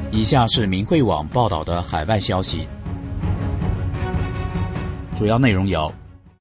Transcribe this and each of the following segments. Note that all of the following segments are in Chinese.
以下是明慧网报道的海外消息，主要内容有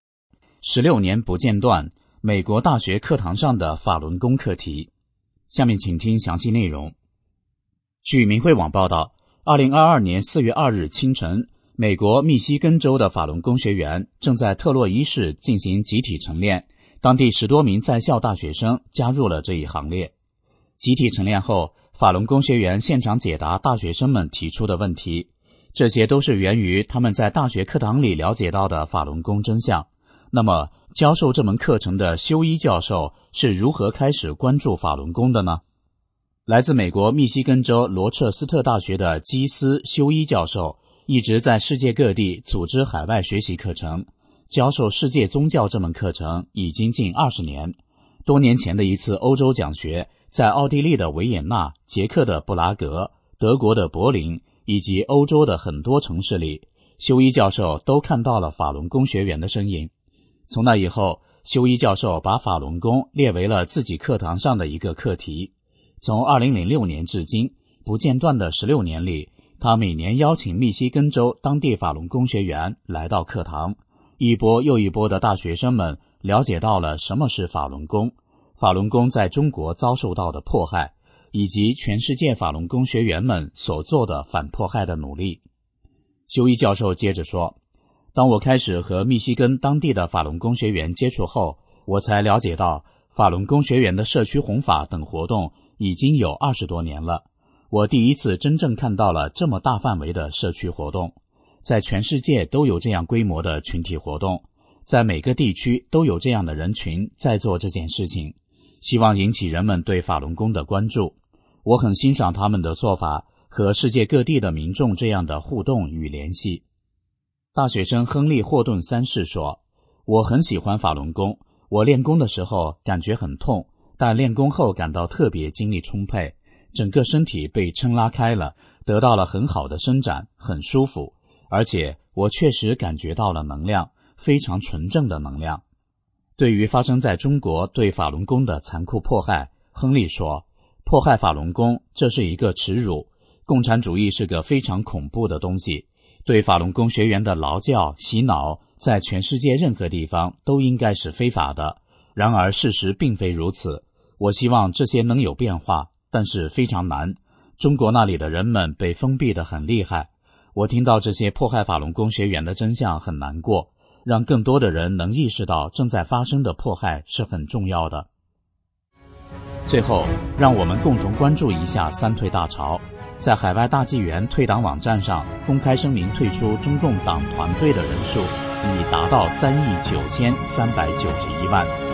：16年不间断，美国大学课堂上的法轮功课题。下面请听详细内容。据明慧网报道，2022年4月2日清晨，美国密西根州的法轮功学员正在特洛伊市进行集体晨练，当地10多名在校大学生加入了这一行列。集体晨练后，法轮功学员现场解答大学生们提出的问题，这些都是源于他们在大学课堂里了解到的法轮功真相。那么，教授这门课程的修一教授是如何开始关注法轮功的呢？来自美国密西根州罗彻斯特大学的基斯修一教授一直在世界各地组织海外学习课程，教授世界宗教这门课程已经近20年。多年前的一次欧洲讲学，在奥地利的维也纳、捷克的布拉格、德国的柏林以及欧洲的很多城市里，修一教授都看到了法轮功学员的身影。从那以后，修一教授把法轮功列为了自己课堂上的一个课题。从2006年至今，不间断的16年里，他每年邀请密西根州当地法轮功学员来到课堂，一波又一波的大学生们了解到了什么是法轮功，法轮功在中国遭受到的迫害，以及全世界法轮功学员们所做的反迫害的努力。修一教授接着说，当我开始和密西根当地的法轮功学员接触后，我才了解到法轮功学员的社区弘法等活动已经有20多年了。我第一次真正看到了这么大范围的社区活动，在全世界都有这样规模的群体活动，在每个地区都有这样的人群在做这件事情，希望引起人们对法轮功的关注。我很欣赏他们的做法和世界各地的民众这样的互动与联系。大学生亨利·霍顿三世说，我很喜欢法轮功，我练功的时候感觉很痛，但练功后感到特别精力充沛，整个身体被撑拉开了，得到了很好的伸展，很舒服，而且我确实感觉到了能量，非常纯正的能量。对于发生在中国对法轮功的残酷迫害，亨利说，迫害法轮功，这是一个耻辱，共产主义是个非常恐怖的东西，对法轮功学员的劳教、洗脑，在全世界任何地方都应该是非法的。然而事实并非如此，我希望这些能有变化，但是非常难。中国那里的人们被封闭得很厉害，我听到这些迫害法轮功学员的真相很难过，让更多的人能意识到正在发生的迫害是很重要的。最后，让我们共同关注一下三退大潮。在海外大纪元退党网站上公开声明退出中共党团队的人数已达到3亿9391万。